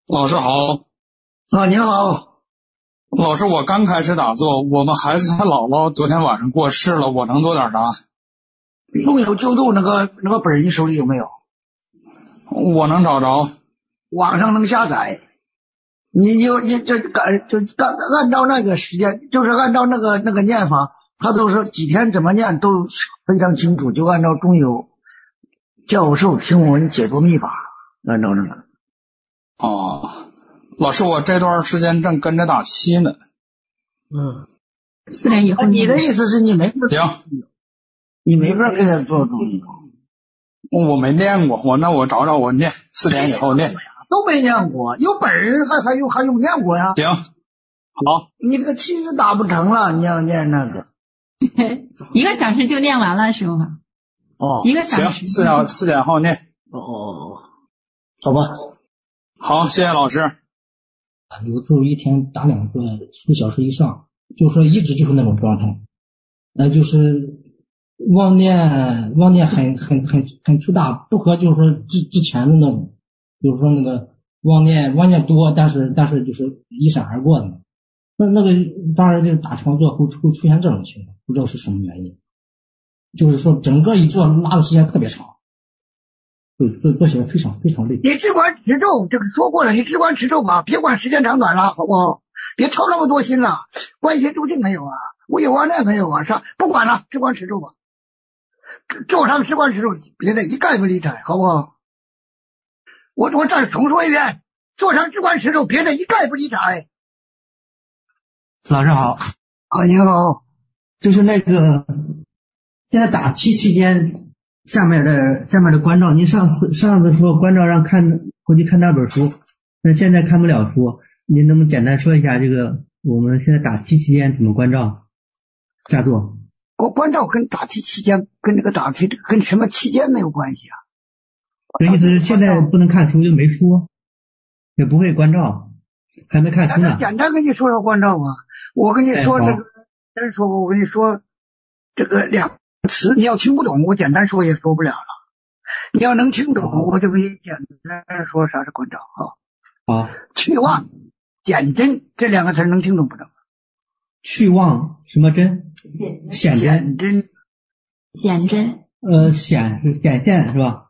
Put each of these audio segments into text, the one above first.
老师好。 你好。 老师，我刚开始打坐，我们孩子他姥姥昨天晚上过世了，我能做点啥？ 有没有救度那个本，你手里有没有？ 我能找着， 网上能下载。你这按照那个时间，就是按照那个念法，他都是几天怎么念都非常清楚，就按照中有教授听闻解读密法，按照那个。 老师，我这段时间正跟着打七呢。 4点以后。 你的意思是你没行， 你没法给他做注意。 我没念过，我找找我念，4点以后念。 都没念过，有本人还用念过呀？ 行，好。 你这个七是打不成了，你要念那个。 1个小时就念完了是吗？1个小时。 行，4点后念。 好吧。 好，谢谢老师。 有时候一天打2个10个小时以上，就是说一直就是那种状态，就是妄念很粗大，不和就是说之前的那种，就是说那个妄念多，但是就是一闪而过的，那个当然就打长坐会出现这种情况，不知道是什么原因，就是说整个一坐拉的时间特别长，做起来非常非常累。 你只管持咒，这个说过了，你只管持咒吧，别管时间长短了，好不好？别操那么多心了，观心注定没有啊，无有妄念没有啊，不管了，只管持咒吧。咒上只管持咒，别的一概不理睬，好不好？我再重说一遍，做上只管持咒，别的一概不理睬。 老师好。 你好。 就是那个现在打七期间下面的关照，您上次说关照让回去看那本书，那现在看不了书，您能不能简单说一下这个我们现在打七期间怎么关照下坐？ 关照跟打七期间跟这个打七跟什么期间没有关系啊？ 这意思是现在不能看书就没书，也不会关照，还没看书呢。 简单跟你说说关照啊，我跟你说这个，单说我跟你说这个2个词，你要听不懂，我简单说也说不了了。你要能听懂，我就给你简单说啥是关照啊。去妄、减真这2个词能听懂不懂？ 去妄什么真？显真。 显真。 显是显现是吧？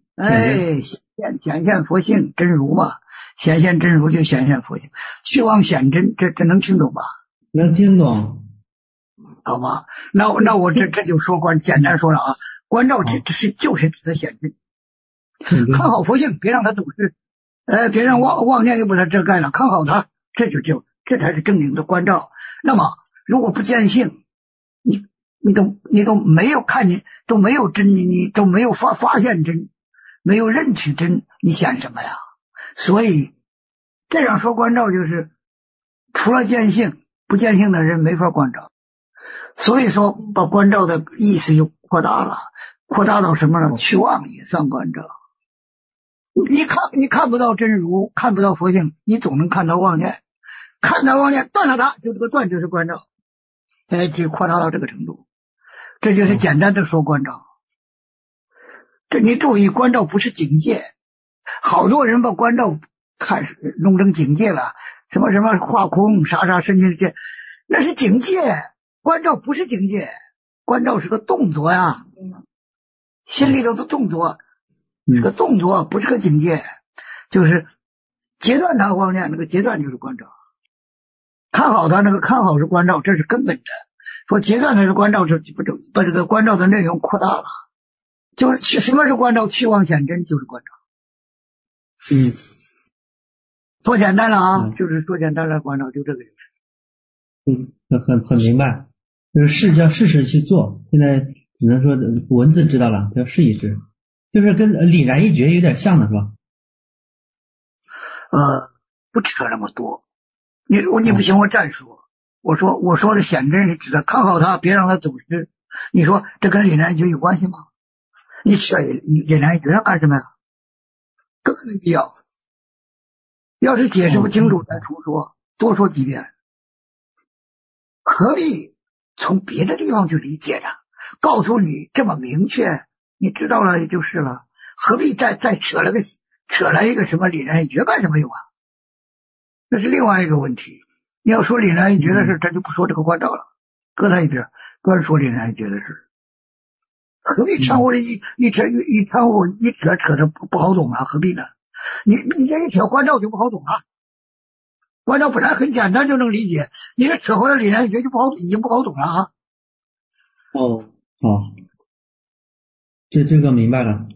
显现佛性真如嘛，显现真如就显现佛性。去妄显真，这能听懂吧？ 能听懂。 好吧，那我这就说简单说了啊，关照就是指的显真。看好佛性，别让它走失，别让妄念又把它遮盖了，看好它，这才是正经的关照。那么如果不见性，你都没有看见，都没有真，你都没有发现真，没有认取真，你显什么呀？所以这样说关照就是除了见性，不见性的人没法关照。所以说把关照的意思又扩大了，扩大到什么呢？去妄也算关照。你看不到真如，看不到佛性，你总能看到妄念，看到妄念断了它，就这个断就是关照。就扩大到这个程度，这就是简单的说关照。这你注意，关照不是警戒，好多人把关照弄成警戒了，什么化空啥身心界，那是警戒。关照不是警戒，关照是个动作呀，心里头的动作，是个动作，不是个警戒，就是截断它妄念，那个截断就是关照。看好它，那个看好是关照，这是根本的。说截断它是关照，就把这个关照的内容扩大了。就是什么是关照？去妄显真就是关照。说简单了啊，就是说简单了，关照就这个意思。 很明白。就是要试试去做，现在只能说文字知道了，要试一试，就是跟凛然一觉有点像的是吧？ 不扯那么多。你不行，我再说。我说的显真是指的看好它，别让它走失。你说这跟凛然一觉有关系吗？你扯凛然一觉上干什么呀？根本没必要。要是解释不清楚，再重说，多说几遍。何必从别的地方去理解呢？告诉你这么明确，你知道了也就是了，何必再扯来一个什么凛然一觉干什么用啊？ 这是另外一个问题。你要说岭南一绝的事，他就不说这个关照了，搁他一边，专说岭南一绝的事，何必掺和一掺和一扯的不好懂啊？何必呢？你这一扯关照就不好懂了。关照本来很简单就能理解，你这扯回来岭南一绝就已经不好懂了啊。 这个明白了。